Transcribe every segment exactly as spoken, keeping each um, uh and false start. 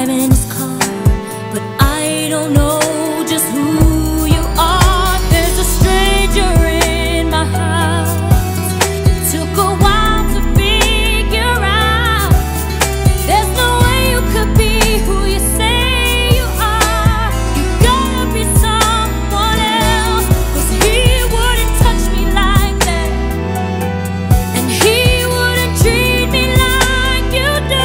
driving his car, but I don't know just who you are. There's a stranger in my house. It took a while to figure out. There's no way you could be who you say you are. You gotta be someone else, 'cause he wouldn't touch me like that, and he wouldn't treat me like you do.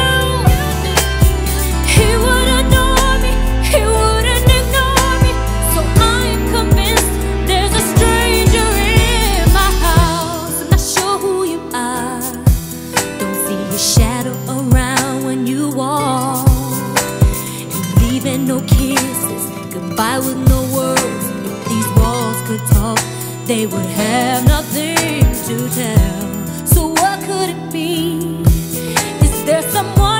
He would adore me, he wouldn't ignore me. So I'm convinced there's a stranger in my house. I'm not sure who you are, don't see your shadow around when you walk. Ain't leaving no kisses, goodbye with no words. If these walls could talk, they would have nothing to tell. So what could it be? Is there someone